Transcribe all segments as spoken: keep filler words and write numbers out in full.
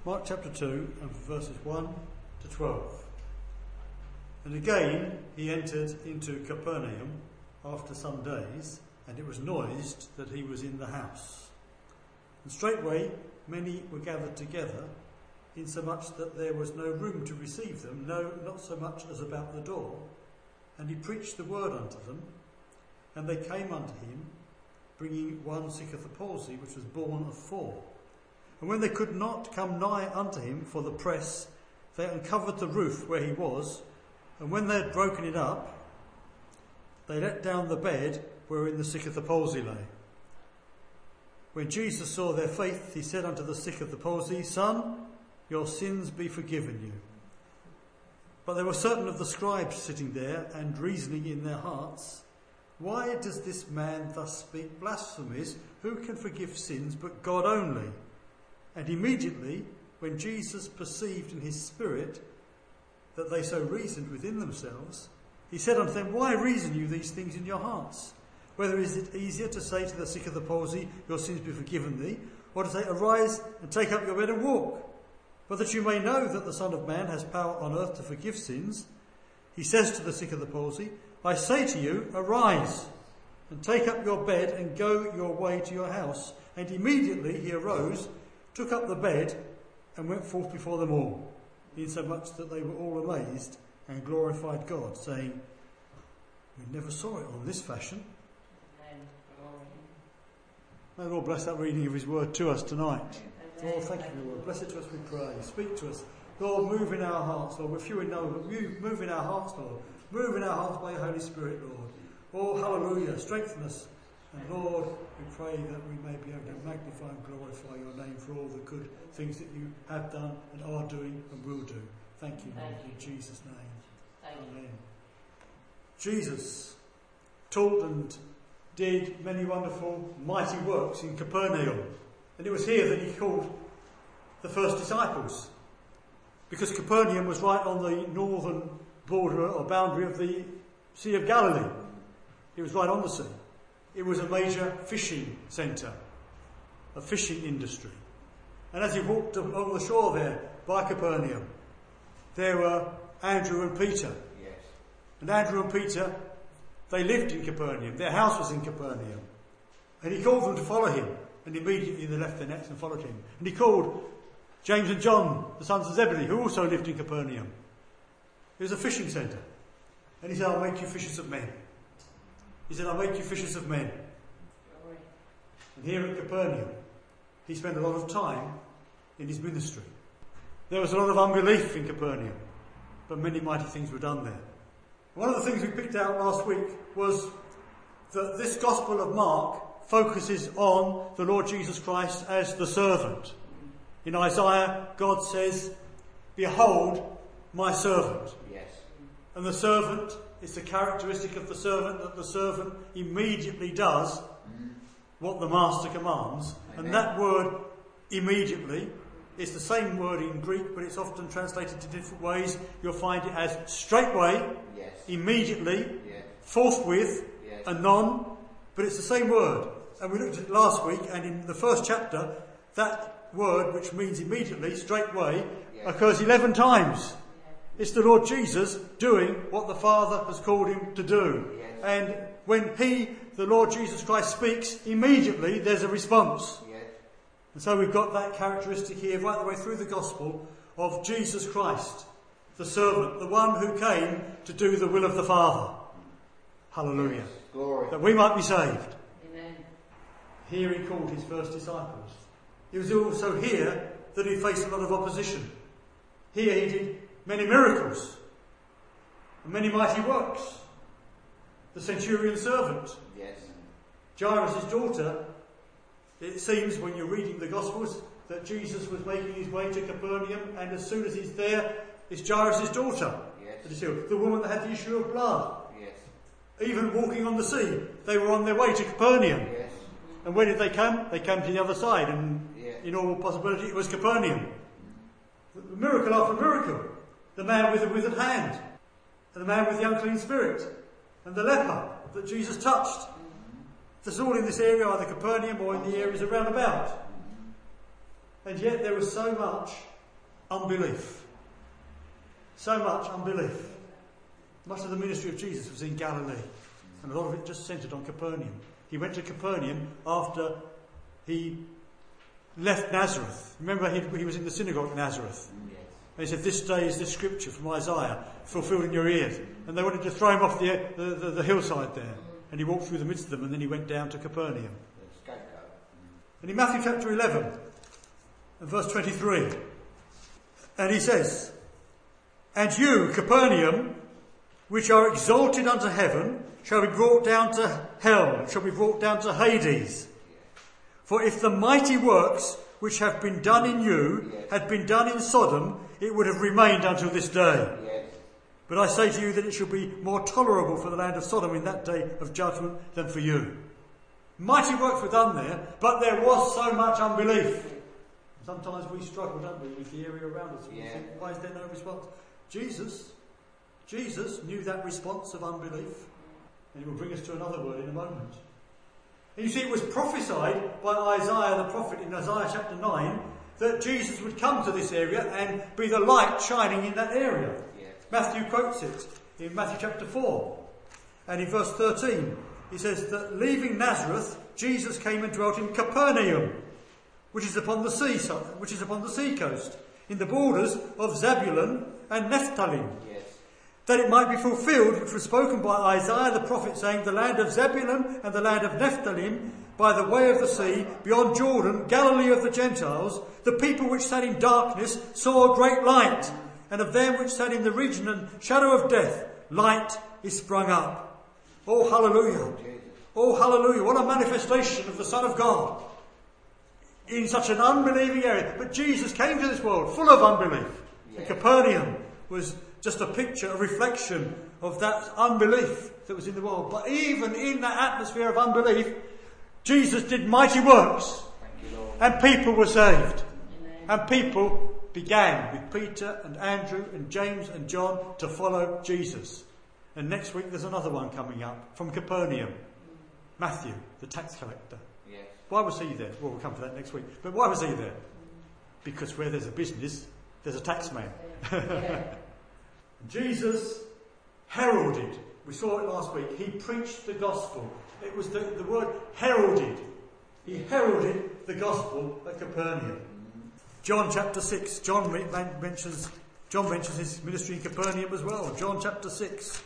Mark chapter two and verses one to twelve. And again he entered into Capernaum after some days, and it was noised that he was in the house. And straightway many were gathered together, insomuch that there was no room to receive them, no, not so much as about the door. And he preached the word unto them, and they came unto him, bringing one sick of the palsy, which was born of four. And when they could not come nigh unto him for the press, they uncovered the roof where he was, and when they had broken it up, they let down the bed wherein the sick of the palsy lay. When Jesus saw their faith, he said unto the sick of the palsy, Son, your sins be forgiven you. But there were certain of the scribes sitting there, and reasoning in their hearts, Why does this man thus speak blasphemies? Who can forgive sins but God only? And immediately, when Jesus perceived in his spirit that they so reasoned within themselves, he said unto them, Why reason you these things in your hearts? Whether is it easier to say to the sick of the palsy, Your sins be forgiven thee, or to say, Arise and take up your bed and walk? But that you may know that the Son of Man has power on earth to forgive sins, he says to the sick of the palsy, I say to you, Arise and take up your bed and go your way to your house. And immediately he arose, took up the bed, and went forth before them all, insomuch that they were all amazed and glorified God, saying, We never saw it on this fashion. May the Lord bless that reading of his word to us tonight. Lord, thank you, Lord. Bless it to us, we pray. Speak to us. Lord, move in our hearts, Lord. We're few and know, but move, move in our hearts, Lord. Move in our hearts by your Holy Spirit, Lord. Oh, hallelujah. Strengthen us. And Lord, we pray that we may be able to magnify and glorify your name for all the good things that you have done and are doing and will do. Thank you, Lord, in Jesus' name. Amen. Jesus taught and did many wonderful, mighty works in Capernaum. And it was here that he called the first disciples, because Capernaum was right on the northern border or boundary of the Sea of Galilee. It was right on the sea. It was a major fishing centre, a fishing industry. And as he walked along the shore there by Capernaum, there were Andrew and Peter. Yes. And Andrew and Peter, they lived in Capernaum. Their house was in Capernaum. And he called them to follow him. And immediately they left their nets and followed him. And he called James and John, the sons of Zebedee, who also lived in Capernaum. It was a fishing centre. And he said, I'll make you fishers of men. He said, I'll make you fishers of men. And here at Capernaum, he spent a lot of time in his ministry. There was a lot of unbelief in Capernaum, but many mighty things were done there. One of the things we picked out last week was that this Gospel of Mark focuses on the Lord Jesus Christ as the servant. In Isaiah, God says, Behold my servant. Yes. And the servant, it's a characteristic of the servant that the servant immediately does mm. what the master commands. Amen. And that word, immediately, is the same word in Greek, but it's often translated to different ways. You'll find it as straightway, yes. immediately, yes. forthwith, yes. anon, but it's the same word. And we looked at it last week, and in the first chapter, that word, which means immediately, straightway, yes. occurs eleven times. It's the Lord Jesus doing what the Father has called him to do. Yes. And when he, the Lord Jesus Christ, speaks, immediately there's a response. Yes. And so we've got that characteristic here right the way through the Gospel of Jesus Christ, the servant, the one who came to do the will of the Father. Hallelujah. Yes. Glory. That we might be saved. Amen. Here he called his first disciples. It was also here that he faced a lot of opposition. Here he did many miracles and many mighty works. The centurion servant, yes. Jairus' daughter, it seems when you're reading the Gospels that Jesus was making his way to Capernaum, and as soon as he's there, it's Jairus' daughter. Yes. The woman that had the issue of blood. Yes. Even walking on the sea, they were on their way to Capernaum. Yes. And where did they come? They came to the other side, and yes. in all possibility it was Capernaum. Mm. Miracle after miracle. The man with the withered hand, and the man with the unclean spirit, and the leper that Jesus touched. Mm-hmm. That's all in this area, either Capernaum or in the areas around about. Mm-hmm. And yet there was so much unbelief. So much unbelief. Much of the ministry of Jesus was in Galilee, and a lot of it just centred on Capernaum. He went to Capernaum after he left Nazareth. Remember, he, he was in the synagogue at Nazareth. And he said, "This day is this scripture from Isaiah fulfilled in your ears." And they wanted to throw him off the, the, the, the hillside there. And he walked through the midst of them, and then he went down to Capernaum. And in Matthew chapter eleven, and verse twenty-three, and he says, "And you, Capernaum, which are exalted unto heaven, shall be brought down to hell, shall be brought down to Hades. For if the mighty works which have been done in you had been done in Sodom, it would have remained until this day. But I say to you that it shall be more tolerable for the land of Sodom in that day of judgment than for you." Mighty works were done there, but there was so much unbelief. Sometimes we struggle, don't we, with the area around us. We Yeah. think, why is there no response? Jesus, Jesus knew that response of unbelief, and he will bring us to another word in a moment. And you see, it was prophesied by Isaiah the prophet in Isaiah chapter nine that Jesus would come to this area and be the light shining in that area. Yeah. Matthew quotes it in Matthew chapter four, and in verse thirteen he says that leaving Nazareth, Jesus came and dwelt in Capernaum, which is upon the sea, which is upon the sea coast, in the borders of Zebulun and Naphtali, Yes. that it might be fulfilled which was spoken by Isaiah the prophet, saying, "The land of Zebulun and the land of Naphtali, by the way of the sea, beyond Jordan, Galilee of the Gentiles, the people which sat in darkness saw a great light, and of them which sat in the region and shadow of death, light is sprung up." Oh, hallelujah. Oh, hallelujah. What a manifestation of the Son of God in such an unbelieving area. But Jesus came to this world full of unbelief. Yeah. And Capernaum was just a picture, a reflection of that unbelief that was in the world. But even in that atmosphere of unbelief, Jesus did mighty works. Thank you, Lord. And people were saved. Amen. And people began with Peter and Andrew and James and John to follow Jesus. And next week there's another one coming up from Capernaum. Matthew, the tax collector. Yes. Why was he there? Well, we'll come to that next week. But why was he there? Because where there's a business, there's a tax man. Jesus heralded. We saw it last week. He preached the gospel. It was the, the word heralded. He heralded the gospel at Capernaum. John chapter six. John mentions, John mentions his ministry in Capernaum as well. John chapter six.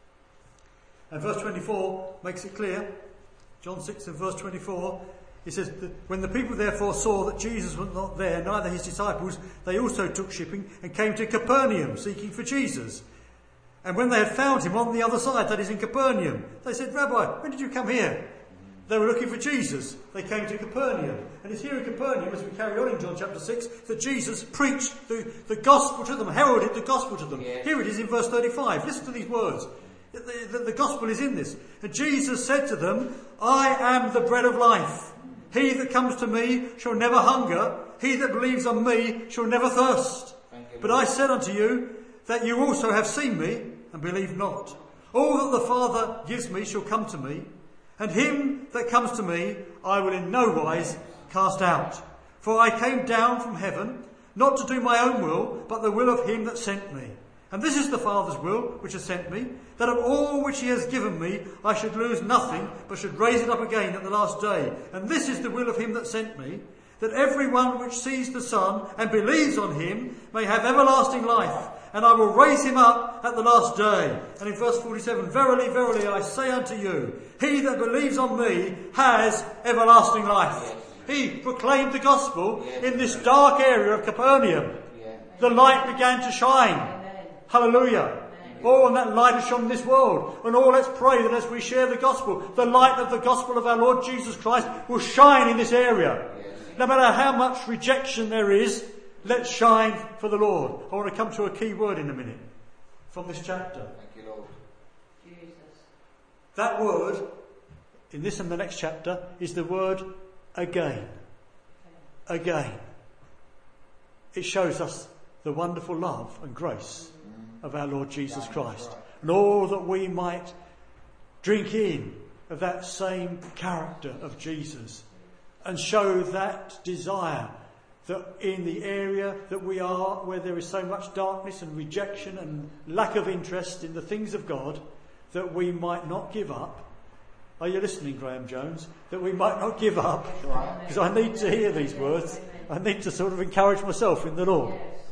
And verse twenty-four makes it clear. John six and verse twenty-four. He says, that when the people therefore saw that Jesus was not there, neither his disciples, they also took shipping and came to Capernaum, seeking for Jesus. And when they had found him on the other side, that is in Capernaum, they said, "Rabbi, when did you come here?" They were looking for Jesus. They came to Capernaum. And it's here in Capernaum, as we carry on in John chapter six, that Jesus preached the, the gospel to them, heralded the gospel to them. Yes. Here it is in verse thirty-five. Listen to these words. The, the, the gospel is in this. And Jesus said to them, "I am the bread of life. He that comes to me shall never hunger. He that believes on me shall never thirst. But I said unto you that you also have seen me and believe not. All that the Father gives me shall come to me, and him that comes to me I will in no wise cast out. For I came down from heaven, not to do my own will, but the will of him that sent me. And this is the Father's will which has sent me, that of all which he has given me I should lose nothing, but should raise it up again at the last day. And this is the will of him that sent me, that every one which sees the Son and believes on him may have everlasting life, and I will raise him up at the last day." And in verse forty-seven, "Verily, verily, I say unto you, he that believes on me has everlasting life." Yes. He proclaimed the gospel Yes. in this dark area of Capernaum. Yes. The light began to shine. Hallelujah. Oh, and that light has shone in this world. And oh, let's pray that as we share the gospel, the light of the gospel of our Lord Jesus Christ will shine in this area. Yes. No matter how much rejection there is, let's shine for the Lord. I want to come to a key word in a minute from this chapter. Thank you, Lord. Jesus. That word, in this and the next chapter, is the word again. Again. It shows us the wonderful love and grace of our Lord Jesus Christ. And all that we might drink in of that same character of Jesus and show that desire that in the area that we are, where there is so much darkness and rejection and lack of interest in the things of God, that we might not give up. Are you listening, Graham Jones? That we might not give up. Because I need to hear these words. I need to sort of encourage myself in the Lord.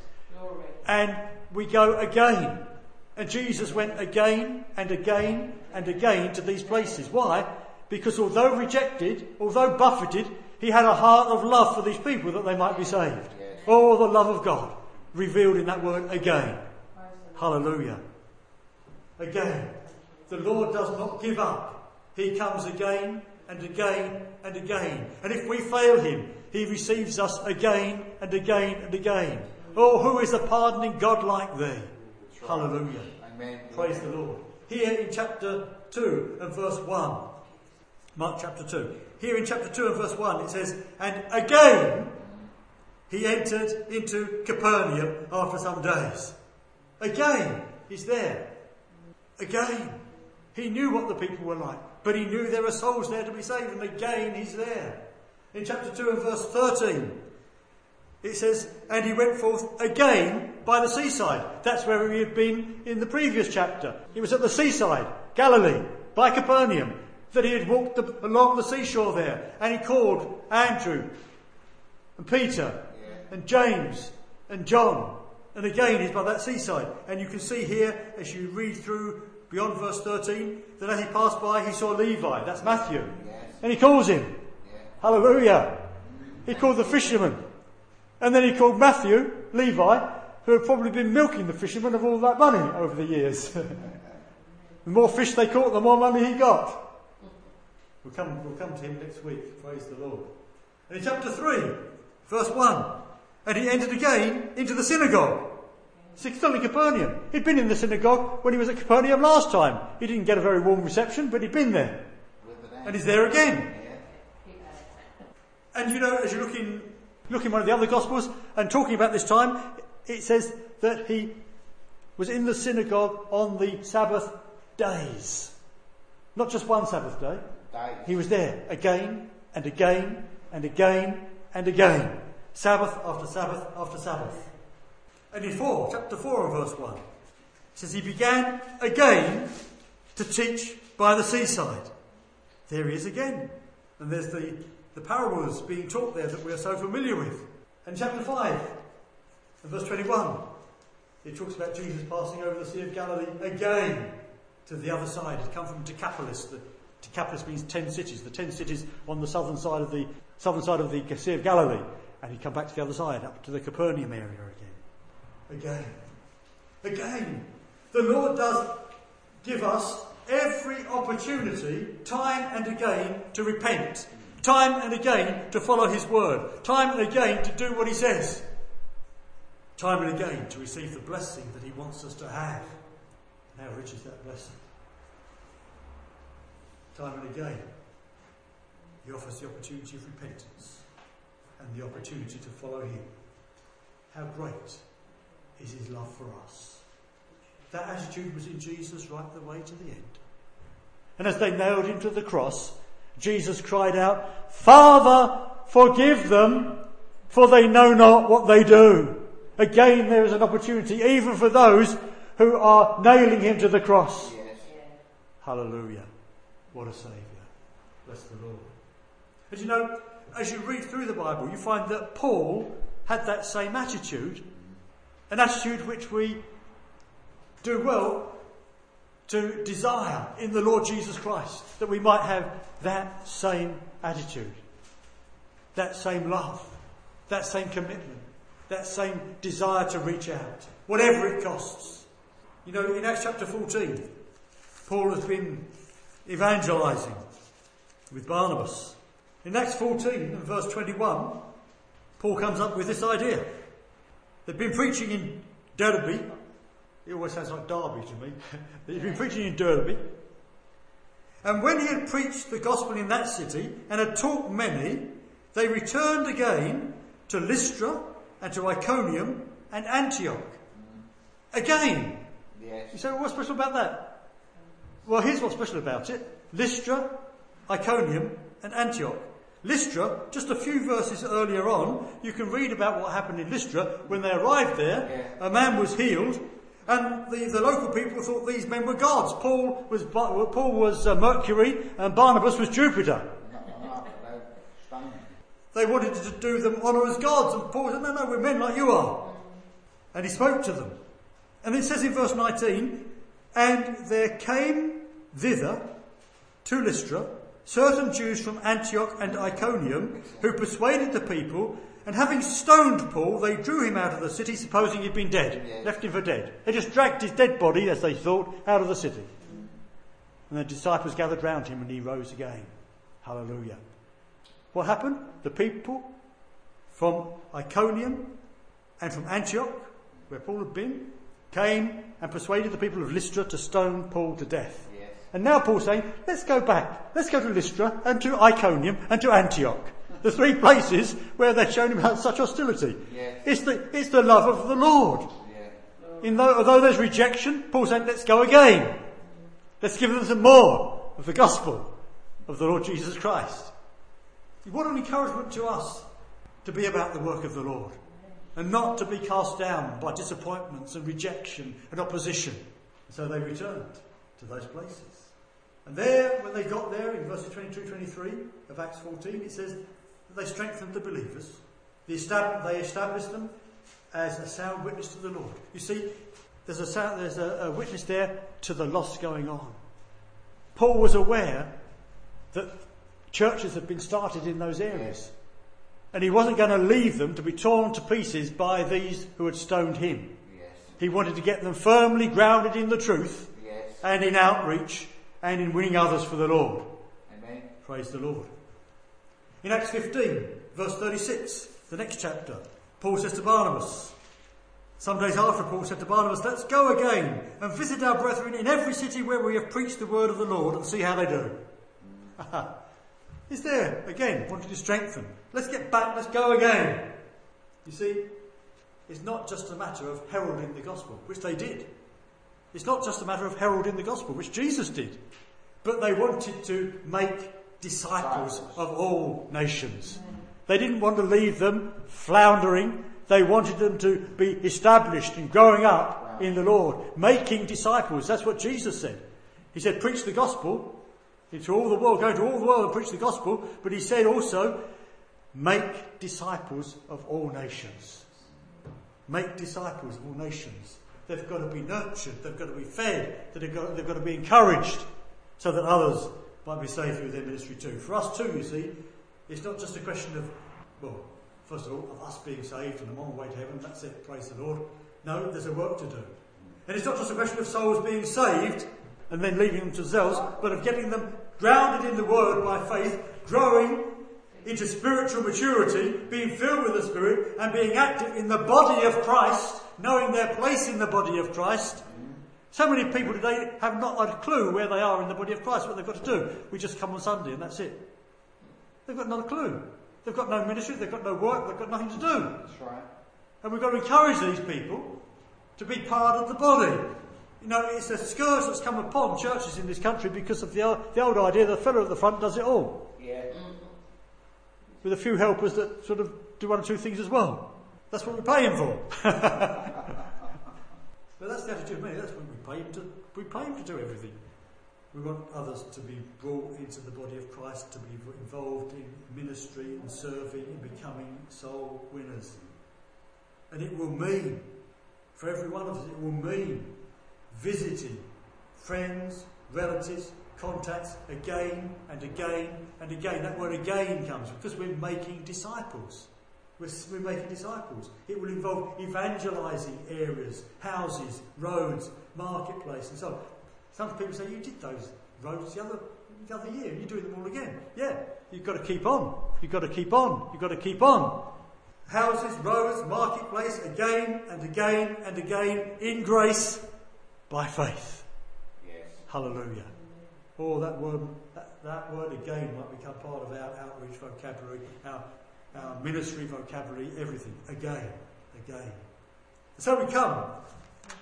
And we go again. And Jesus went again and again and again to these places. Why? Because although rejected, although buffeted, he had a heart of love for these people that they might be saved. Oh, the love of God revealed in that word again. Hallelujah. Again. The Lord does not give up. He comes again and again and again. And if we fail him, he receives us again and again and again. Oh, who is a pardoning God like thee? Hallelujah. Amen. Praise the Lord. Here in chapter two and verse one. Mark chapter two. Here in chapter two and verse one it says, and again he entered into Capernaum after some days. Again he's there. Again. He knew what the people were like, but he knew there were souls there to be saved, and again he's there. In chapter two and verse thirteen, it says, and he went forth again by the seaside. That's where he had been in the previous chapter. He was at the seaside, Galilee, by Capernaum, that he had walked the, along the seashore there, and he called Andrew and Peter and James and John. And again he's by that seaside. And you can see here, as you read through beyond verse thirteen, that as he passed by, he saw Levi. That's Matthew. Yes. And he calls him. Yes. Hallelujah. He called the fisherman. And then he called Matthew, Levi, who had probably been milking the fishermen of all that money over the years. The more fish they caught, the more money he got. We'll come, we'll come to him next week. Praise the Lord. And in chapter three, verse one, and he entered again into the synagogue. Still in Capernaum. He'd been in the synagogue when he was at Capernaum last time. He didn't get a very warm reception, but he'd been there. And he's there again. And you know, as you look in, look in one of the other Gospels and talking about this time, it says that he was in the synagogue on the Sabbath days. Not just one Sabbath day. He was there again and again and again and again. Sabbath after Sabbath after Sabbath. And in four, chapter four and verse one, it says he began again to teach by the seaside. There he is again. And there's the, the parables being taught there that we are so familiar with. And chapter five and verse twenty-one, it talks about Jesus passing over the Sea of Galilee again to the other side. He'd come from Decapolis. The, Decapolis means ten cities. The ten cities on the southern side of the southern side of the Sea of Galilee. And he'd come back to the other side, up to the Capernaum area again. Again. Again. The Lord does give us every opportunity, time and again, to repent. Time and again to follow his word. Time and again to do what he says. Time and again to receive the blessing that he wants us to have. And how rich is that blessing? Time and again, he offers the opportunity of repentance and the opportunity to follow him. How great is his love for us. That attitude was in Jesus right the way to the end. And as they nailed him to the cross, Jesus cried out, Father, forgive them, for they know not what they do. Again, there is an opportunity even for those who are nailing him to the cross. Yes. Hallelujah. What a Saviour. Bless the Lord. And you know, as you read through the Bible, you find that Paul had that same attitude. An attitude which we do well to desire in the Lord Jesus Christ. That we might have that same attitude. That same love. That same commitment. That same desire to reach out. Whatever it costs. You know, in Acts chapter fourteen, Paul has been evangelising with Barnabas. In Acts fourteen and verse twenty-one, Paul comes up with this idea. They've been preaching in Derbe. It always sounds like Derby to me. They've been preaching in Derbe. And when he had preached the gospel in that city and had taught many, they returned again to Lystra and to Iconium and Antioch. Again. Yes. You say, well, what's special about that? Well, here's what's special about it. Lystra, Iconium and Antioch. Lystra, just a few verses earlier on, you can read about what happened in Lystra. When they arrived there, yeah. a man was healed, and the, the local people thought these men were gods. Paul was Paul was uh, Mercury, and Barnabas was Jupiter. They wanted to do them honour as gods, and Paul said, no, no, we're men like you are. And he spoke to them. And it says in verse nineteen, and there came thither to Lystra certain Jews from Antioch and Iconium, who persuaded the people, and having stoned Paul, they drew him out of the city, supposing he'd been dead, yes. left him for dead. They just dragged his dead body, as they thought, out of the city. And the disciples gathered round him, and he rose again. Hallelujah. What happened? The people from Iconium and from Antioch, where Paul had been, came and persuaded the people of Lystra to stone Paul to death. Yes. And now Paul's saying, let's go back. Let's go to Lystra and to Iconium and to Antioch. The three places where they've shown him such hostility. Yes. It's the it's the love of the Lord. Yeah. In though, although there's rejection, Paul's saying, let's go again. Let's give them some more of the gospel of the Lord Jesus Christ. What an encouragement to us to be about the work of the Lord and not to be cast down by disappointments and rejection and opposition. So they returned to those places. And there, when they got there, in verses twenty-two to twenty-three of Acts fourteen, it says that they strengthened the believers. They established them as a sound witness to the Lord. You see, there's a sound, there's a, a witness there to the loss going on. Paul was aware that churches had been started in those areas. And he wasn't going to leave them to be torn to pieces by these who had stoned him. Yes. He wanted to get them firmly grounded in the truth, yes. and in outreach and in winning others for the Lord. Amen. Praise the Lord. In Acts fifteen, verse thirty-six, the next chapter, Paul says to Barnabas, some days after, Paul said to Barnabas, let's go again and visit our brethren in every city where we have preached the word of the Lord and see how they do. Mm. He's there, again, wanting to strengthen. Let's get back, let's go again. You see, it's not just a matter of heralding the gospel, which they did. It's not just a matter of heralding the gospel, which Jesus did. But they wanted to make disciples of all nations. They didn't want to leave them floundering. They wanted them to be established and growing up in the Lord, making disciples. That's what Jesus said. He said, preach the gospel into all the world, go to all the world and preach the gospel. But he said also, make disciples of all nations. Make disciples of all nations. They've got to be nurtured, they've got to be fed, they've got, they've got to be encouraged so that others might be saved through their ministry too. For us too, you see, it's not just a question of, well, first of all, of us being saved and I'm on the way to heaven, that's it, praise the Lord. No, there's a work to do. And it's not just a question of souls being saved and then leaving them to themselves, but of getting them grounded in the word by faith, growing into spiritual maturity, being filled with the Spirit and being active in the body of Christ, knowing their place in the body of Christ. So many people today have not a clue where they are in the body of Christ, what they've got to do. We just come on Sunday and that's it. They've got not a clue. They've got no ministry, they've got no work, they've got nothing to do. That's right. And we've got to encourage these people to be part of the body. You know, it's a scourge that's come upon churches in this country because of the old, the old idea that the fellow at the front does it all. Yeah. With a few helpers that sort of do one or two things as well. That's what we pay him for. But that's the attitude of many. That's what we pay him to. We pay him to do everything. We want others to be brought into the body of Christ, to be involved in ministry and serving and becoming soul winners. And it will mean, for every one of us, it will mean visiting friends, relatives, contacts again and again and again. That word again comes because we're making disciples. We're, we're making disciples. It will involve evangelising areas, houses, roads, marketplace and so on. Some people say, you did those roads the other, the other year, you're doing them all again. Yeah, you've got to keep on. You've got to keep on. You've got to keep on. Houses, roads, marketplace, again and again and again, in grace, by faith. Yes. Hallelujah. Oh, that word, that, that word again might become part of our outreach vocabulary, our, our ministry vocabulary, everything. Again, again. So we come,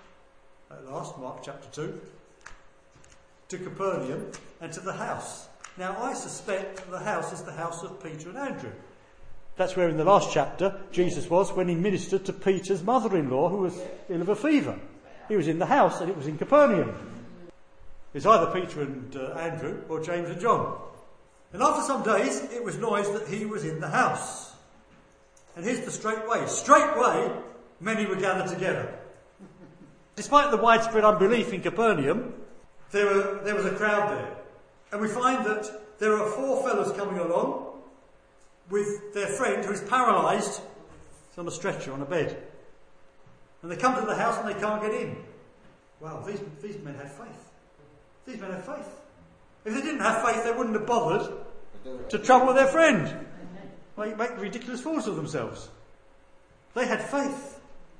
at last, Mark chapter two, to Capernaum and to the house Now, I suspect that the house is the house of Peter and Andrew. That's where in the last chapter Jesus was when he ministered to Peter's mother-in-law who was ill of a fever. He was in the house and it was in Capernaum. It's either Peter and uh, Andrew or James and John. And after some days it was noised that he was in the house. And here's the straight way. Straightway many were gathered together. Despite the widespread unbelief in Capernaum, there, were, there was a crowd there. And we find that there are four fellows coming along with their friend who is paralysed. He's on a stretcher, on a bed. And they come to the house and they can't get in. Wow, these, these men had faith. These men had faith. If they didn't have faith, they wouldn't have bothered to trouble their friend. Make, make ridiculous fools of themselves. They had faith.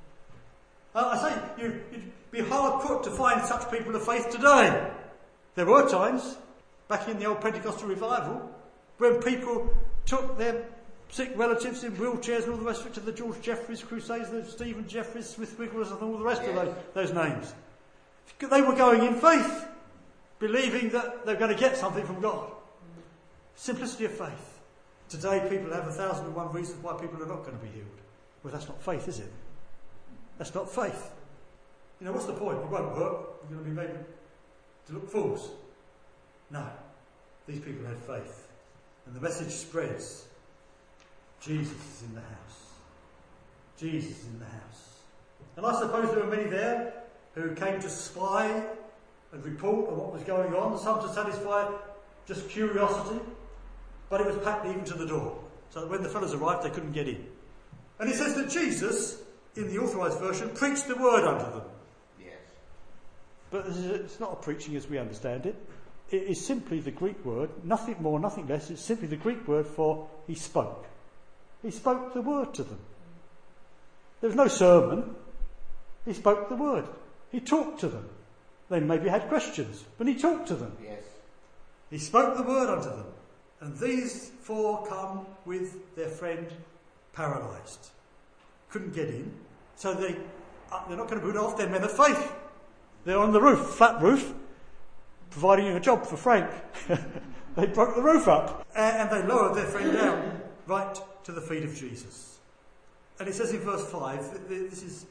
Uh, I say, you, you'd be hard put to find such people of faith today. There were times, back in the old Pentecostal revival, when people took their sick relatives in wheelchairs and all the rest of it to the George Jeffreys crusades, the Stephen Jeffreys, Smith Wigglesworth and all the rest yes. of those, those names. They were going in faith, believing that they're going to get something from God. Simplicity of faith. Today people have a thousand and one reasons why people are not going to be healed. Well, that's not faith, is it? That's not faith. You know, what's the point? It won't work. We're going to be made to look fools. No. These people had faith. And the message spreads. Jesus is in the house. Jesus is in the house. And I suppose there were many there who came to spy and report on what was going on. Some to satisfy just curiosity. But it was packed even to the door. So that when the fellows arrived, they couldn't get in. And it says that Jesus, in the authorised version, preached the word unto them. Yes. But it's not a preaching as we understand it. It is simply the Greek word, nothing more, nothing less. It's simply the Greek word for he spoke. He spoke the word to them. There was no sermon. He spoke the word. He talked to them. They maybe had questions, but he talked to them. Yes. He spoke the word unto them. And these four come with their friend paralysed. Couldn't get in. So they, uh, they're not going to put off. They're men of faith. They're on the roof, flat roof, providing a job for Frank. They broke the roof up. And, and they lowered their friend down right to the feet of Jesus. And it says in verse five, this is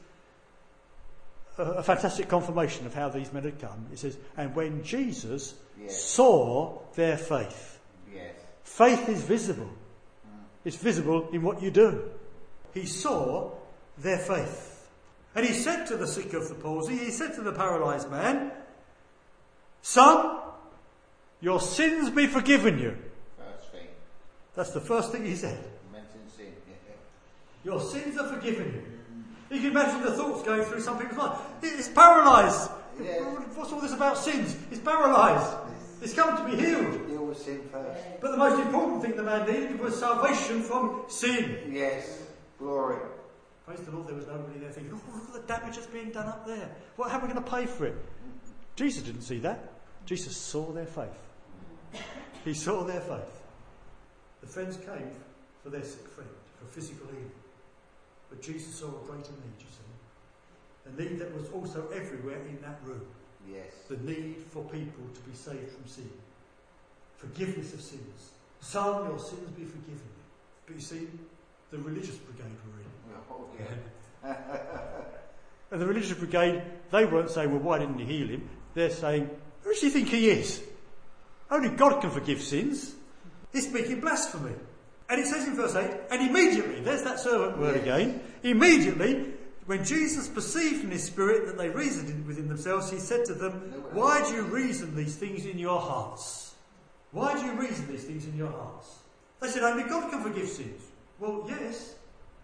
a, a fantastic confirmation of how these men had come. It says, and when Jesus yes. saw their faith. Yes. Faith is visible. Mm. It's visible in what you do. He saw their faith. And he said to the sick of the palsy, he said to the paralysed man, son, your sins be forgiven you. First thing. That's the first thing he said. Mentioned sin. Your sins are forgiven you. You can imagine the thoughts going through some people's minds. He's paralysed. Yeah. What's all this about sins? He's paralysed. He's come to be healed. Deal with sin first. But the most important thing the man needed was salvation from sin. Yes. Glory. Praise the Lord, there was nobody there thinking, oh, look at the damage that's being done up there. What, how are we going to pay for it? Jesus didn't see that. Jesus saw their faith. He saw their faith. The friends came for their sick friend, for physical healing. But Jesus saw a greater need, you see. A need that was also everywhere in that room. Yes. The need for people to be saved from sin. Forgiveness of sins. Son, your sins be forgiven you. But you see, the religious brigade were in. Oh, yeah. And the religious brigade, they weren't saying, well, why didn't he heal him? They're saying, who does he think he is? Only God can forgive sins. He's speaking blasphemy. And it says in verse eight, and immediately, there's that servant word yes. again, immediately, when Jesus perceived in his spirit that they reasoned within themselves, he said to them, why do you reason these things in your hearts? Why do you reason these things in your hearts? They said, only God can forgive sins. Well, yes.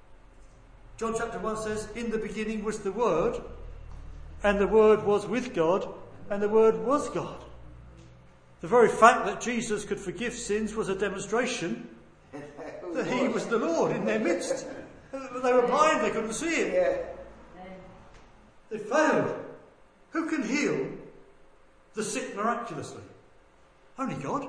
John chapter one says, in the beginning was the Word, and the Word was with God, and the Word was God. The very fact that Jesus could forgive sins was a demonstration that he was the Lord in their midst. They were blind, they couldn't see it. They failed. Who can heal the sick miraculously? Only God.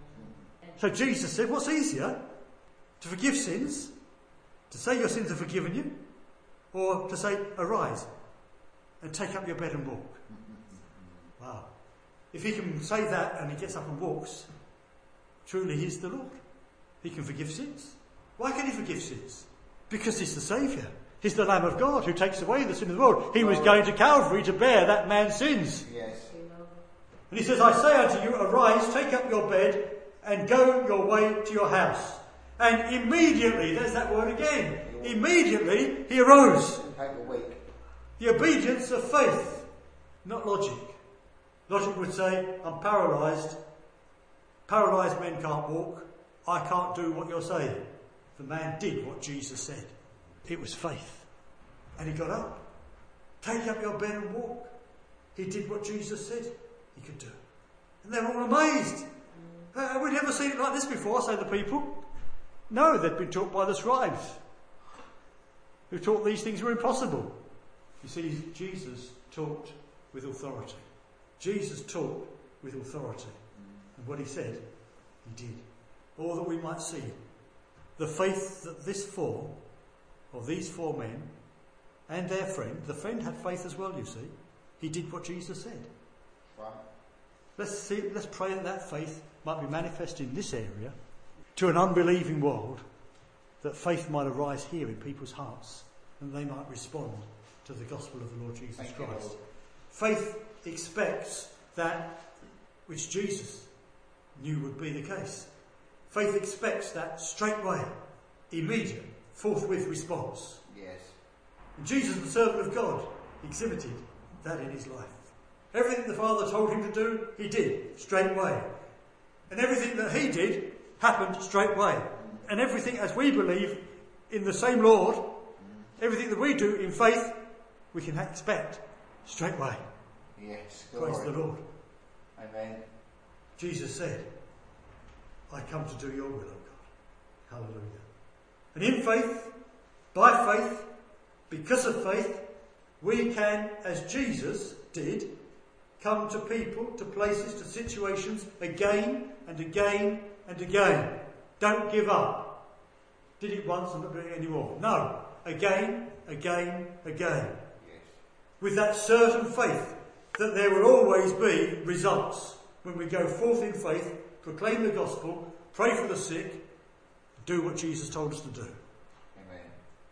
So Jesus said, what's easier? To forgive sins? To say your sins are forgiven you? Or to say, arise and take up your bed and walk? Wow. If he can say that and he gets up and walks, truly he's the Lord. He can forgive sins. Why can he forgive sins? Because he's the Saviour. He's the Lamb of God who takes away the sin of the world. He was going to Calvary to bear that man's sins. Yes. And he says, I say unto you, arise, take up your bed, and go your way to your house. And immediately, there's that word again, immediately he arose. The obedience of faith, not logic. Logic would say, I'm paralysed. Paralysed men can't walk. I can't do what you're saying. The man did what Jesus said. It was faith. And he got up. Take up your bed and walk. He did what Jesus said he could do. And they were all amazed. Uh, we'd never seen it like this before, say the people. No, they'd been taught by the scribes, who taught these things were impossible. You see, Jesus taught with authority. Jesus taught with authority. And what he said, he did. All that we might see. The faith that this four, or these four men, and their friend, the friend had faith as well, you see. He did what Jesus said. Right. Let's see, let's pray that that faith might be manifest in this area to an unbelieving world, that faith might arise here in people's hearts and they might respond to the gospel of the Lord Jesus Thank Christ. You, faith expects that which Jesus knew would be the case. Faith expects that straightway, immediate, forthwith response. Yes. And Jesus, the servant of God, exhibited that in his life. Everything the Father told him to do, he did, straightway. And everything that he did happened straightway. And everything, as we believe in the same Lord, everything that we do in faith, we can expect straightway. Yes. Praise Glory. the Lord. Amen. Jesus said, I come to do your will, O God. Hallelujah. And in faith, by faith, because of faith, we can, as Jesus did, come to people, to places, to situations again and again and again. Don't give up. Did it once and not doing it anymore. No. Again, again, again. Yes. With that certain faith that there will always be results when we go forth in faith, proclaim the gospel, pray for the sick, do what Jesus told us to do. Amen.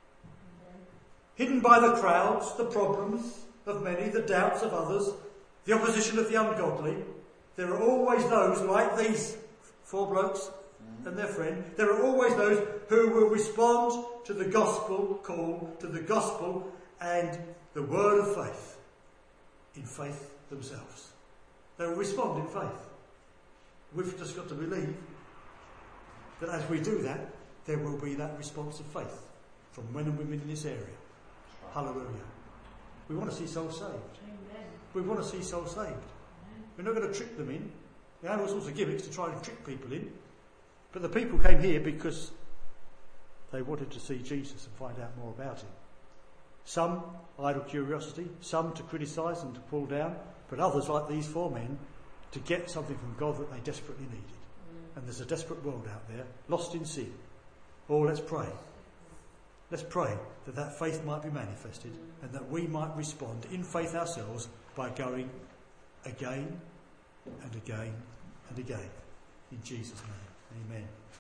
Hidden by the crowds, the problems of many, the doubts of others, the opposition of the ungodly, there are always those like these four blokes mm-hmm. and their friend. There are always those who will respond to the gospel call, to the gospel and the word of faith, in faith themselves. They will respond in faith. We've just got to believe that as we do that, there will be that response of faith from men and women in this area. Hallelujah. We want to see souls saved. Amen. We want to see souls saved. Amen. We're not going to trick them in. We have all sorts of gimmicks to try and trick people in. But the people came here because they wanted to see Jesus and find out more about him. Some idle curiosity, some to criticise and to pull down, but others, like these four men, to get something from God that they desperately needed. Mm. And there's a desperate world out there, lost in sin. Oh, let's pray. Let's pray that that faith might be manifested and that we might respond in faith ourselves by going again and again and again. In Jesus' name, amen.